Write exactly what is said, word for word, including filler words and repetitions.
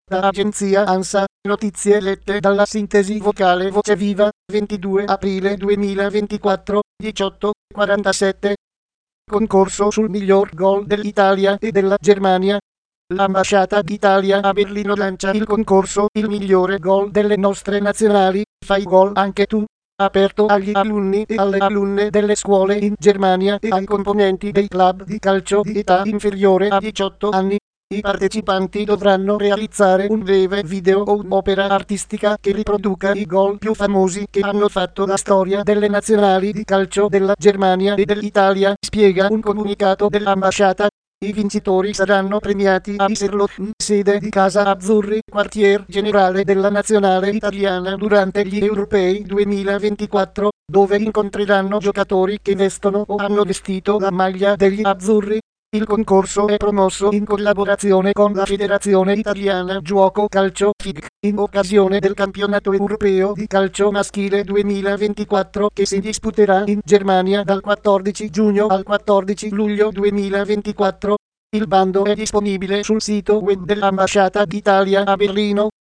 Da agenzia ANSA, notizie lette dalla sintesi vocale Voce Viva, ventidue aprile duemilaventiquattro, diciotto e quarantasette. Concorso sul miglior gol dell'Italia e della Germania. L'ambasciata d'Italia a Berlino lancia il concorso Il migliore gol delle nostre nazionali, fai gol anche tu, aperto agli alunni e alle alunne delle scuole in Germania e ai componenti dei club di calcio di età inferiore a diciotto anni. I partecipanti dovranno realizzare un breve video o un'opera artistica che riproduca i gol più famosi che hanno fatto la storia delle nazionali di calcio della Germania e dell'Italia, spiega un comunicato dell'ambasciata. I vincitori saranno premiati a Iserlohn, sede di Casa Azzurri, quartier generale della nazionale italiana durante gli Europei duemilaventiquattro, dove incontreranno giocatori che vestono o hanno vestito la maglia degli azzurri. Il concorso è promosso in collaborazione con la Federazione Italiana Giuoco Calcio F I G, in occasione del Campionato Europeo di Calcio Maschile duemilaventiquattro che si disputerà in Germania dal quattordici giugno al quattordici luglio duemilaventiquattro. Il bando è disponibile sul sito web dell'Ambasciata d'Italia a Berlino.